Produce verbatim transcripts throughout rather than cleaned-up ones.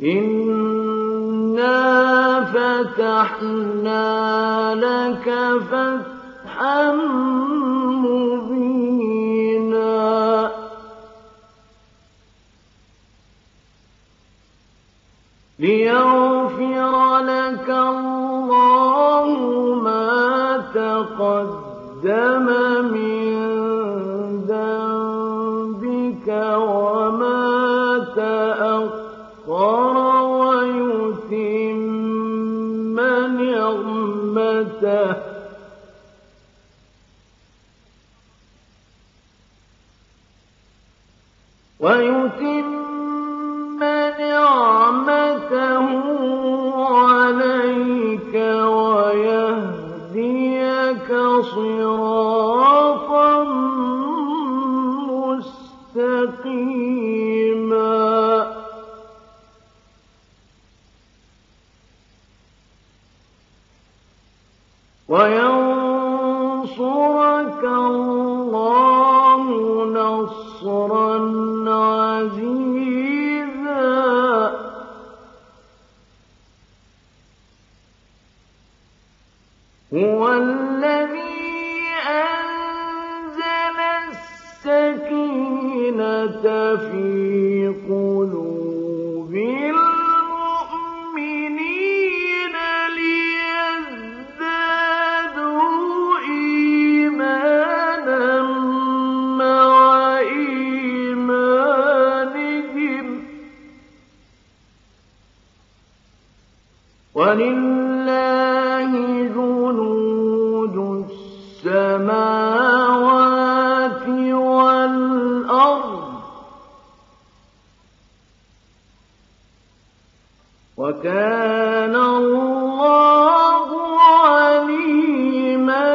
إِنَّا فَتَحْنَا لَكَ فَتْحًا مُّبِينًا لِيَغْفِرَ لَكَ اللَّهُ مَا تَقَدَّمَ مِن ذَنبِكَ وَمَا تَأَخَّرَ وَيُتِمَّ نِعْمَتَهُ وَيُتِمَّ نِعْمَتَهُ عَلَيْكَ وَيَهْدِيَكَ صِرَاطًا مُّسْتَقِيمًا وَيَنصُرَكَ اللَّهُ نَصْرًا عَزِيزًا هُوَ الَّذِي أَنزَلَ السَّكِينَةَ فِي قُلُوبِ الْمُؤْمِنِينَ لِيَزْدَادُوا إِيمَانًا مَّعَ إِيمَانِهِمْ ۗ وَلِلَّهِ جُنُودُ السَّمَاوَاتِ وَالْأَرْضِ ۚ وَكَانَ اللَّهُ عَلِيمًا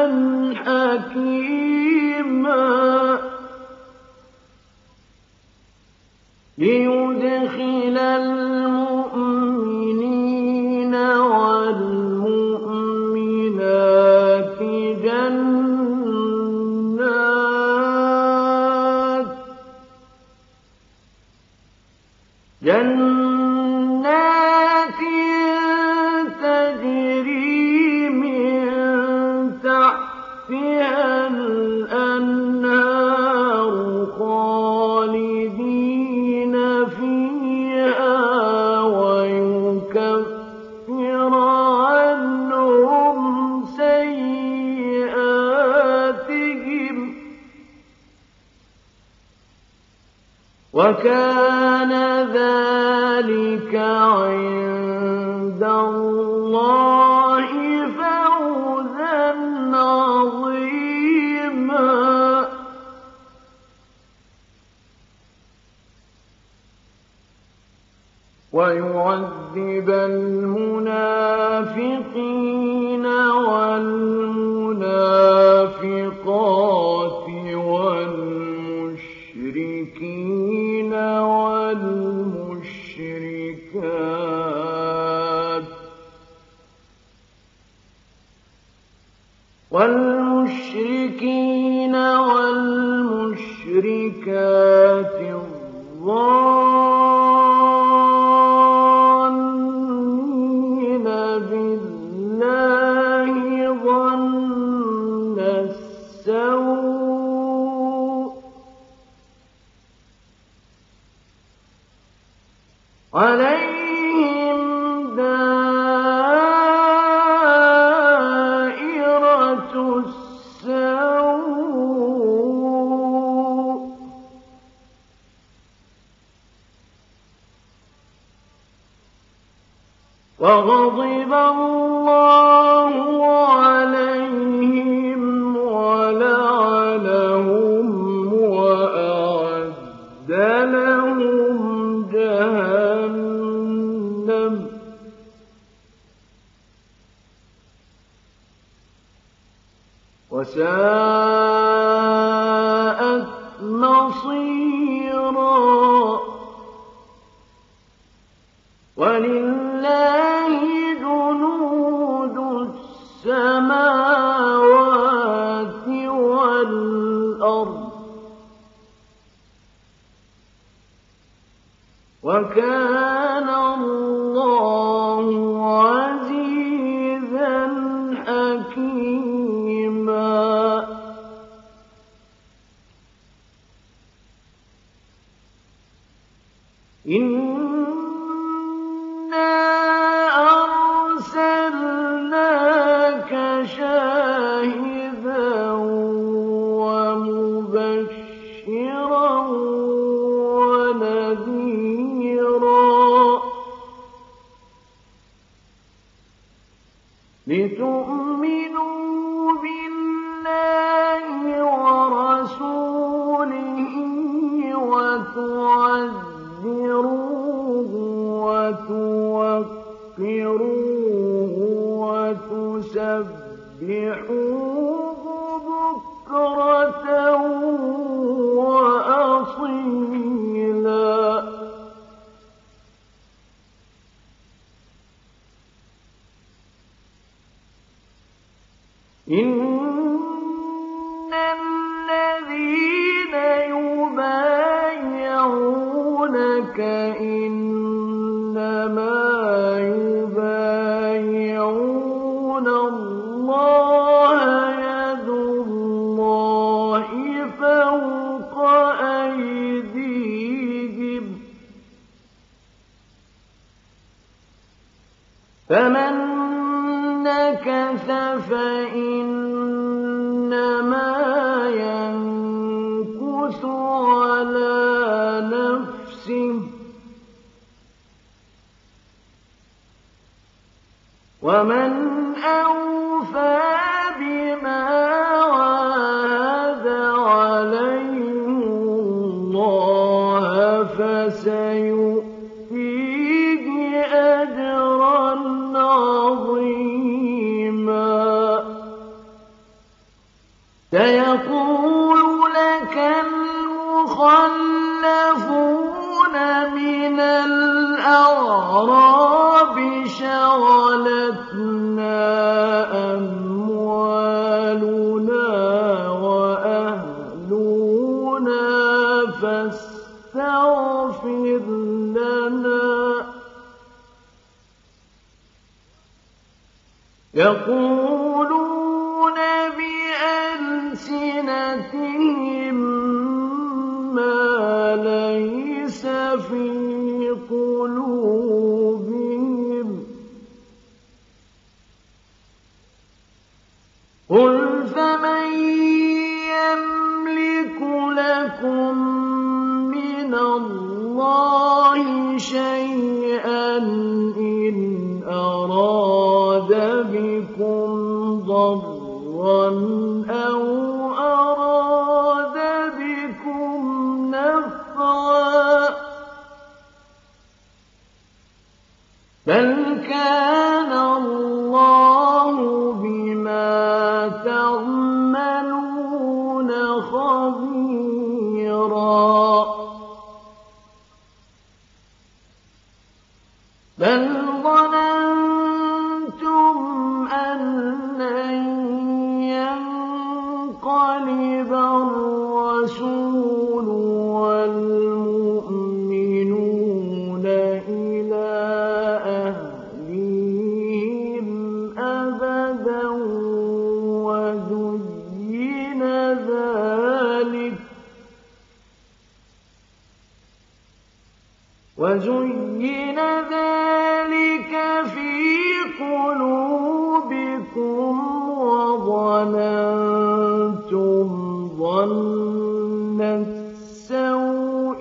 حَكِيمًا لِيُدْخِلَ الْمُؤْمِنِينَ وَالْمُؤْمِنَاتِ جَنَّاتٍ جَنَّاتٍ تَجْرِي مِن تَحْتِهَا الْأَنْهَارُ خَالِدِينَ فِيهَا وَيُكَفِّرَ عَنْهُمْ سَيِّئَاتِهِمْ ۚ وَكَانَ ذَلِكَ عِندَ اللَّهِ فَوْزًا عَظِيمًا وَيُعَذِّبَ الْمُنَافِقِينَ وَالْمُنَافِقَاتِ وَالْمُشْرِكِينَ وَالْمُشْرِكَاتِ وَالْمُشْرِكِينَ وَالْمُشْرِكَاتِ الظَّانِّينَ بِاللَّهِ ظَنَّ السَّوْءِ عَلَيْهِمْ دَائِرَةُ السَّوْءِ وَغَضِبَ اللَّهُ عَلَيْهِمْ وَلَعَنَهُمْ وَأَعَدَّ لَهُمْ جَهَنَّمَ وَسَاءَتْ مَصِيرًا وَلِلَّهِ جُنُودُ السَّمَاوَاتِ وَالْأَرْضِ ۚ وَكَانَ لِتُؤْمِنُوا بِاللَّهِ وَرَسُولِهِ وَتُعَزِّرُوهُ وَتُوَقِّرُوهُ وَتُسَبِّحُوهُ بُكْرَةً وَأَصِيلًا. إِنَّ الَّذِينَ يُبَايِعُونَكَ إِنَّمَا يُبَايِعُونَ اللَّهَ يَدُ اللَّهِ فَوْقَ أَيْدِيهِمْ ۚ فَمَن نَّكَثَ فَإِنَّمَا يَنكُثُ عَلَىٰ نَفْسِهِ ۖ وَمَنْ أَوْفَىٰ بِمَا عَاهَدَ عَلَيْهِ اللَّهَ فَسَيُؤْتِيهِ أَجْرًا عَظِيمًا. سَيَقُولُ لَكَ الْمُخَلَّفُونَ مِنَ الْأَعْرَابِ شَغَلَتْنَا أَمْوَالُنَا وَأَهْلُونَا فَاسْتَغْفِرْ لَنَا ۚ يَقُولُونَ بِأَلْسِنَتِهِم مَّا لَيْسَ فِي قُلُوبِهِمْ ۚ قُلْ فَمَن يَمْلِكُ لَكُم مِّنَ اللَّهِ شَيْئًا إِنْ أَرَادَ بِكُمْ ضَرًّا أَوْ أَرَادَ بِكُمْ نَفْعًا ۚ بَلْ كَانَ اللَّهُ بِمَا تَعْمَلُونَ خَبِيرًا. بَلْ ظَنَنتُمْ أَن لَّن يَنقَلِبَ الرَّسُولُ وَالْمُؤْمِنُونَ إِلَىٰ أَهْلِيهِمْ أَبَدًا وَزُيِّنَ ذَٰلِكَ وَزُيِّنَ ذَٰلِكَ فِي قُلُوبِكُمْ وَظَنَنتُمْ ظَنَّ السَّوْءِ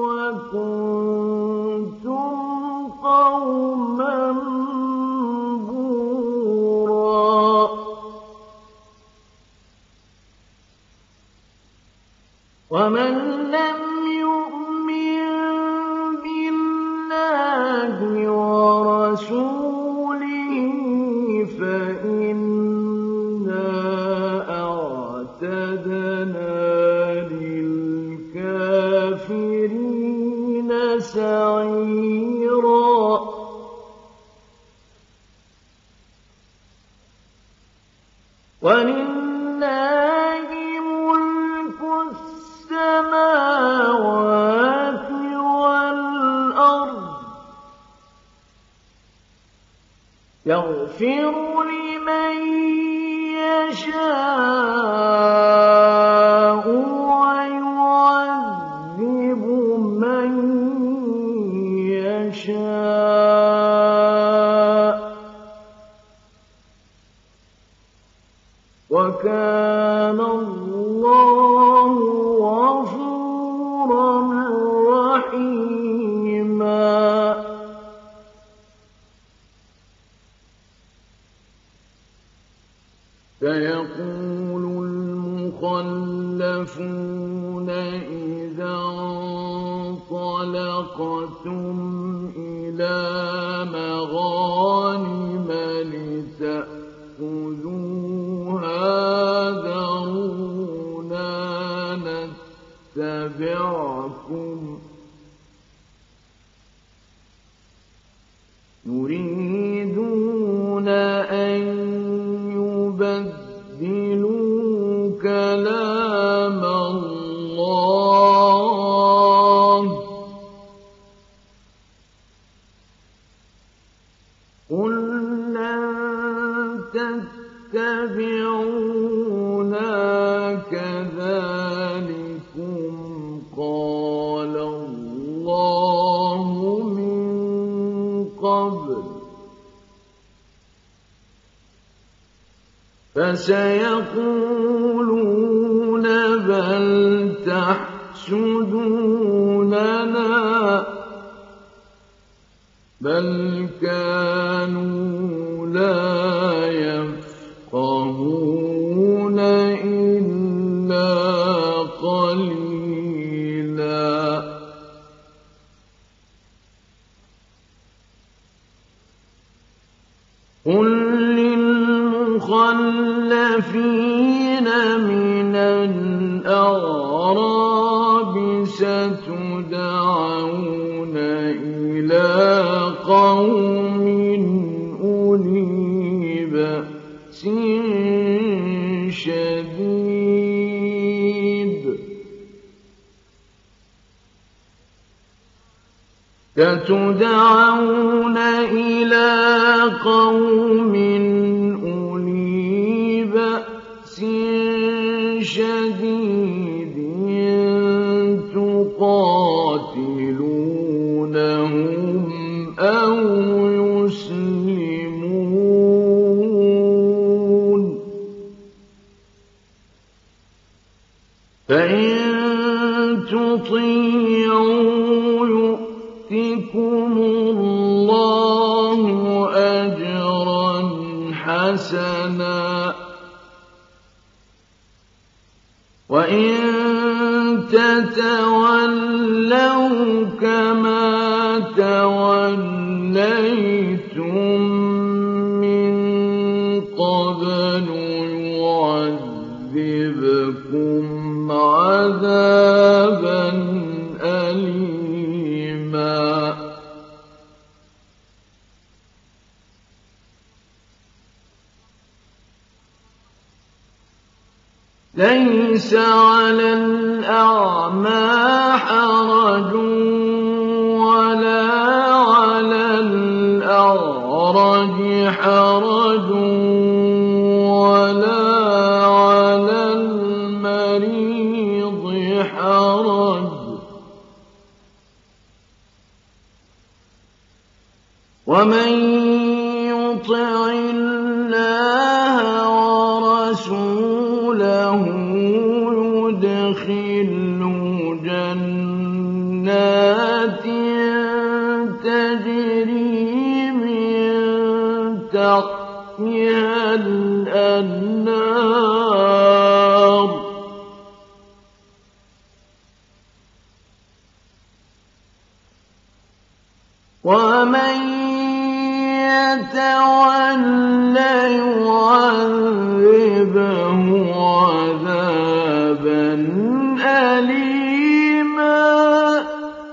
وَكُنتُمْ قَوْمًا بُورًا. وَمَن لَّمْ يُؤْمِن بِاللَّهِ وَرَسُولِهِ فَإِنَّا أَعْتَدْنَا لِلْكَافِرِينَ سَعِيرًا. وَلِلَّهِ مُلْكُ السَّمَاوَاتِ وَالْأَرْضِ ۚ يَغْفِرُ لِمَن يَشَاءُ وَيُعَذِّبُ مَن يَشَاءُ ۚ وَكَانَ اللَّهُ غَفُورًا رَّحِيمًا. سيقول المخلفون إذا انطلقتم إلى مغانم لتأخذوها ذرونا نتبعكم يريدون أن يبدلوا كلام الله قل لن تتبعونا كذلكم قال الله من قبل فسيقولون بل تحسدوننا بل كانوا لا يفقهون إلا قليلا قل للمخلفين من الأعراب ستدعون إلى قوم أولي بأس شديد ستدعون إلى قوم أولي بأس شديد تقاتلونهم أو يسلمون فإن تطيعوا يؤتكم الله أجرا حسنا وإن تتولوا كما توليتم من قبل يعذبكم عذابا أليما ليس على الأعمى حرج ولا على الأعرج حرج ولا على المريض حرج ومن يطع الله ورسوله يدخله جنات تجري من تحتها الأنهار ومن يتولى يعذبه عذابا أليما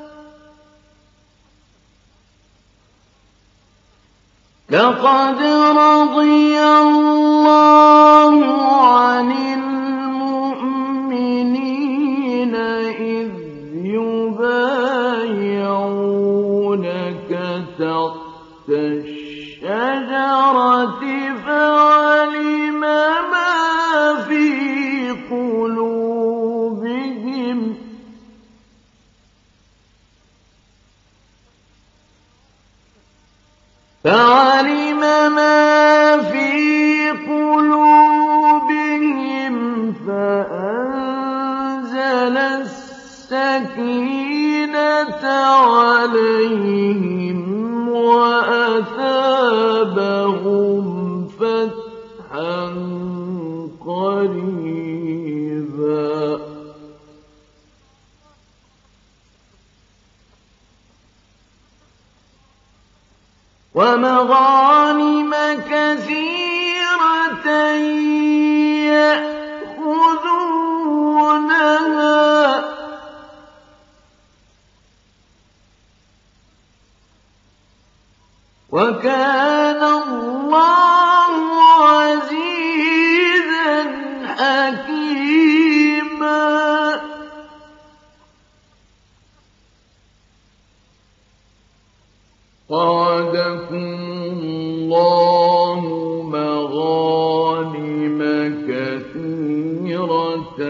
لقد رضي الله عن المؤمنين إذ يبايعونك تحت الشجرة فعلم ما في قلوبهم فعلم ما في قلوبهم فأنزل السكينة عليهم وأثابهم فتحا ومغانم كثيرة يأخذونها وكان الله عزيزا حكيما. وعدكم الله مغانم كثيرة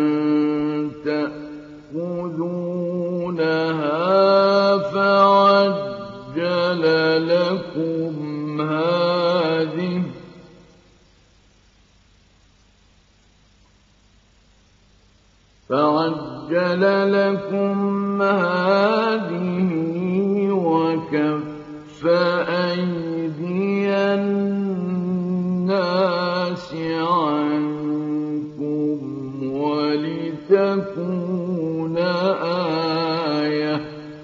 تأخذونها فعجل لكم هذه فعجل لكم هذه وكف أيدي الناس عنكم ولتكون آية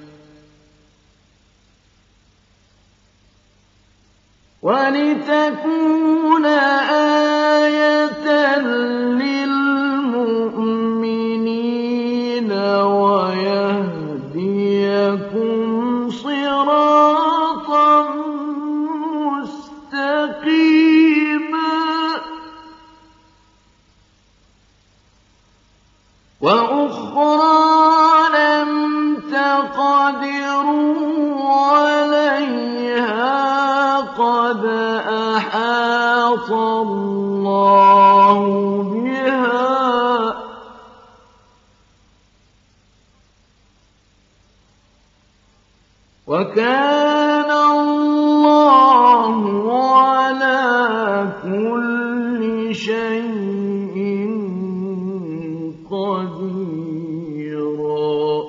ولتكون آية للمؤمنين ويهديكم صراطا مستقيما. وأخرى لم تقدروا عليها قد أحاط الله بها وكان الله على كل شيء قديرا.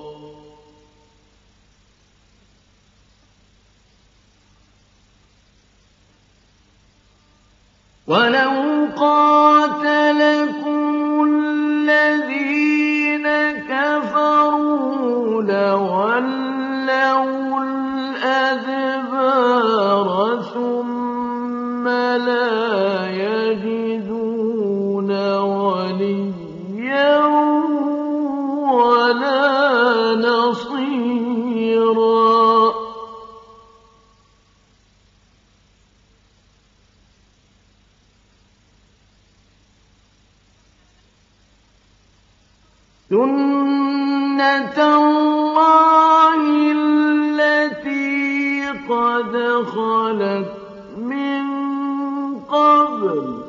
ولو قاتلكم الذين كفروا لولوا الأدبار ثم لا يجدون وليا ولا نصيرا. سنة الله التي قد خلت من قبل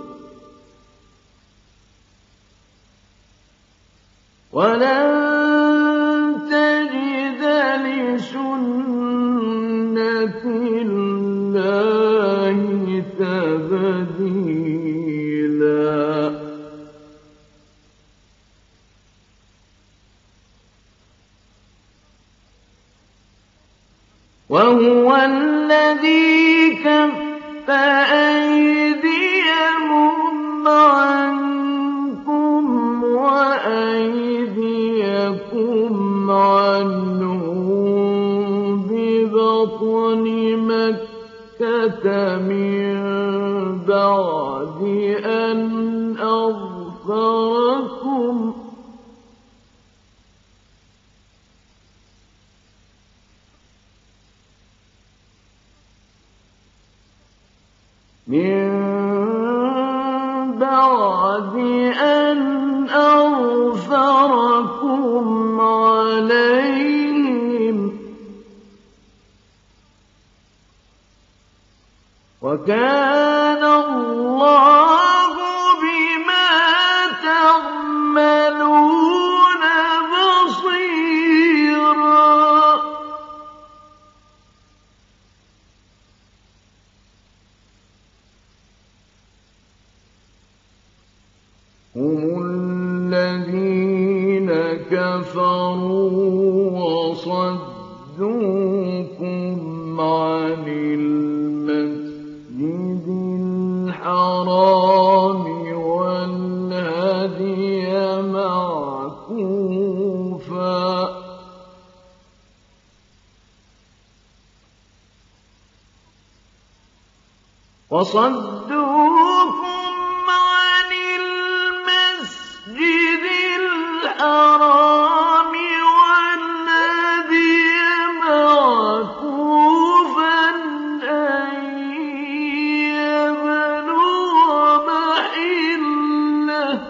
ولن تجد لسنة الله تبديلا. وهو الذي كف أيديهم عنكم وأيديكم عنهم ببطن مكة من بعد أن أظفركم من بعد أن أظفركم عليهم وكان الله بما تعملون بصيرا. هم الذين كفروا وصدوكم عن المسجد الحرام والهدي معكوفا وصدوكم عن المسجد الحرام والذي معكوفا أن يبلغ محله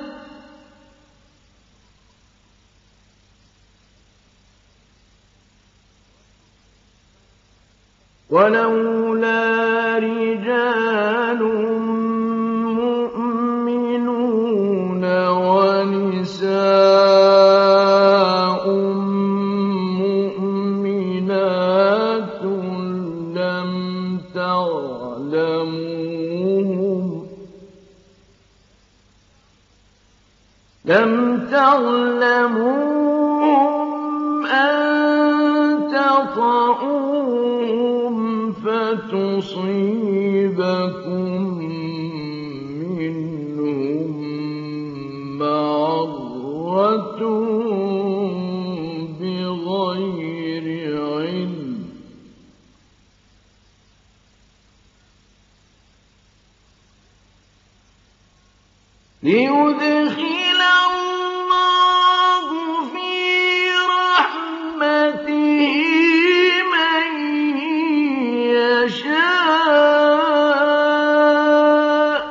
ولولا رجال مؤمنون ونساء مؤمنات لم تعلموهم لم تعلموهم أن تطؤوهم فتصيبكم منهم معرة بغير علم ليدخل الله في رحمته من يشاء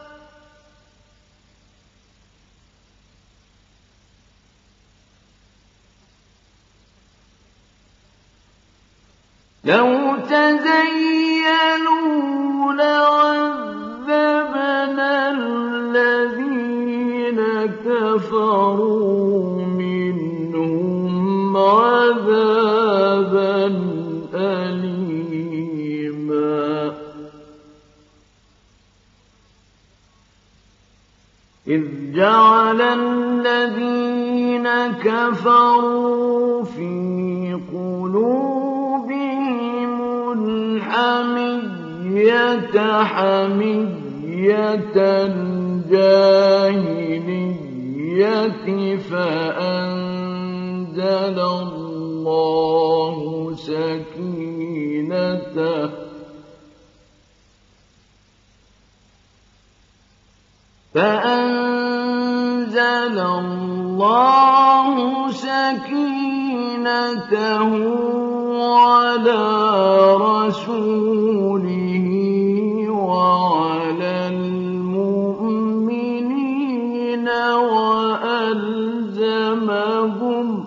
لو تزينوا لعذبنا الذين كفروا منهم عذابا أليما إذ جعل الذين كفروا في قلوبهم الحمية حمية الجاهلية فأنزل الله سكينته فأنزل الله سكينته على رسوله وعلى المؤمنين وألزمهم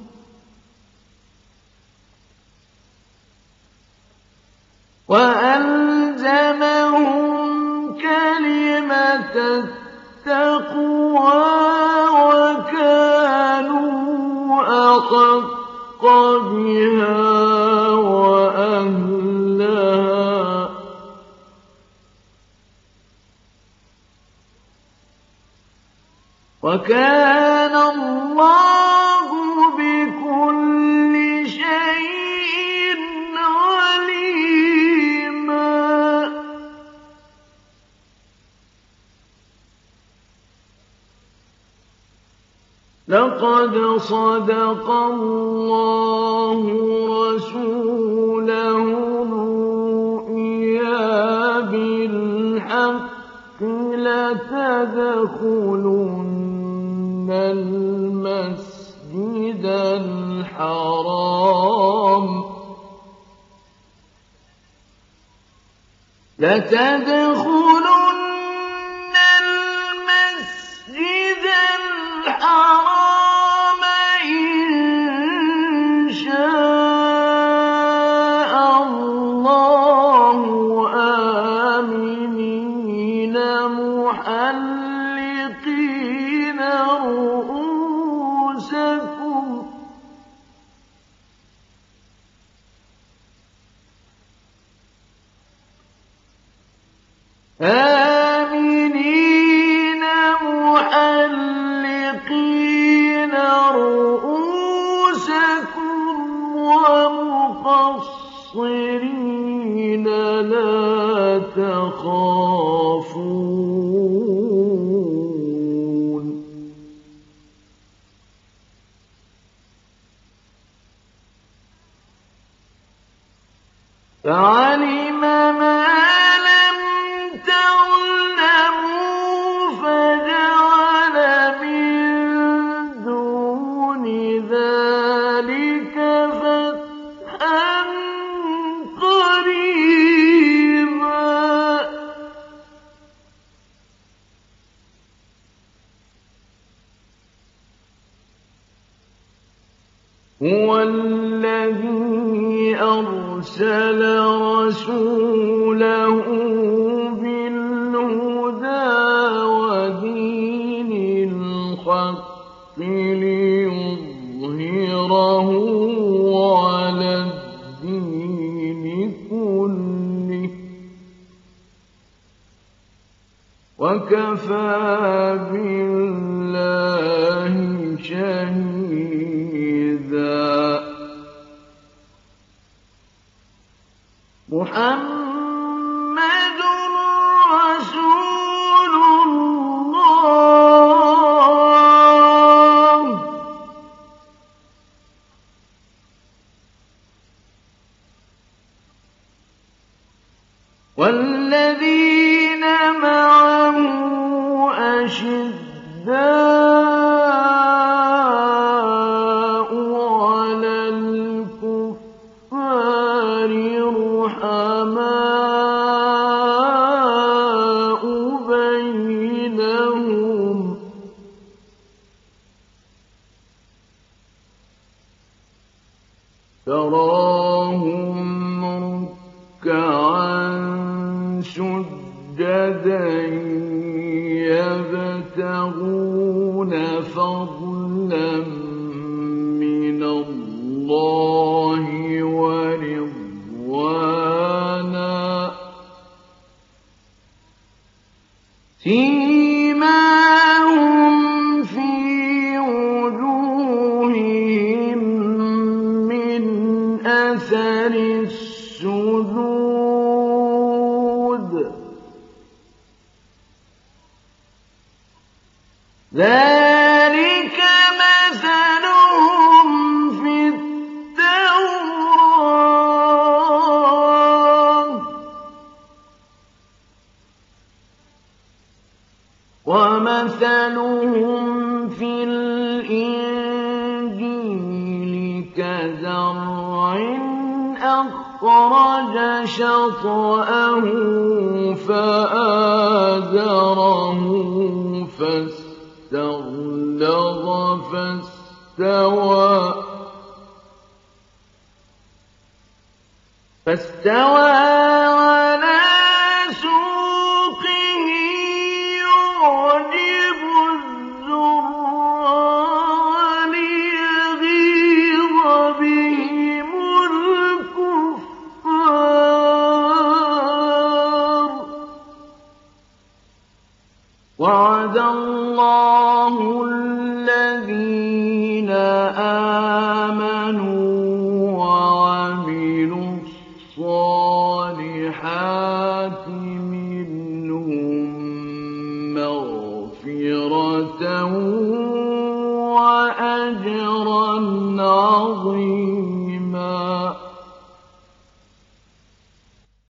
وألزمهم كلمة التقوى وكانوا أحق بها وأهلها وكان الله بكل شيء عليما لقد صدق الله رسوله الرؤيا بالحق لتدخلن المسجد الحرام لتدخلن المسجد الحرام إن شاء الله آمنين محلقين رؤوسكم آمنين محلقين رؤوسكم ومقصرين لا تخافون فعلم ما لم هُوَ الَّذِي أَرْسَلَ رَسُولَهُ بِالْهُدَىٰ وَدِينِ الْحَقِّ لِيُظْهِرَهُ عَلَى الدِّينِ كُلِّهِ ۚ وَكَفَىٰ بِاللَّهِ شَهِيدًا. مُّحَمَّدٌ رَّسُولُ اللَّهِ وَالَّذِينَ مَعَهُ أَشِدَّاءُ عَلَى الْكُفَّارِ رُحَمَاءُ بَيْنَهُمْ ۖ تَرَاهُمْ رُكَّعًا سُجَّدًا يَبْتَغُونَ فَضْلًا مِّنَ اللَّهِ وَرِضْوَانًا ۖ سِيمَاهُمْ فِي وُجُوهِهِم مِّنْ أَثَرِ السُّجُودِ ۚ ذَٰلِكَ مَثَلُهُمْ فِي التَّوْرَاةِ ۚ وَمَثَلُهُمْ فِي الْإِنجِيلِ كَزَرْعٍ أَخْرَجَ شَطْأَهُ فَآزَرَهُ فَاسْتَغْلَظَ فَاسْتَوَىٰ عَلَىٰ سُوقِهِ يُعْجِبُ الزُّرَّاعَ لِيَغِيظَ بِهِمُ الْكُفَّارَ ۗ وَعَدَ اللَّهُ الَّذِينَ آمَنُوا وَعَمِلُوا الصَّالِحَاتِ مِنْهُم مَّغْفِرَةً وَأَجْرًا عَظِيمًا.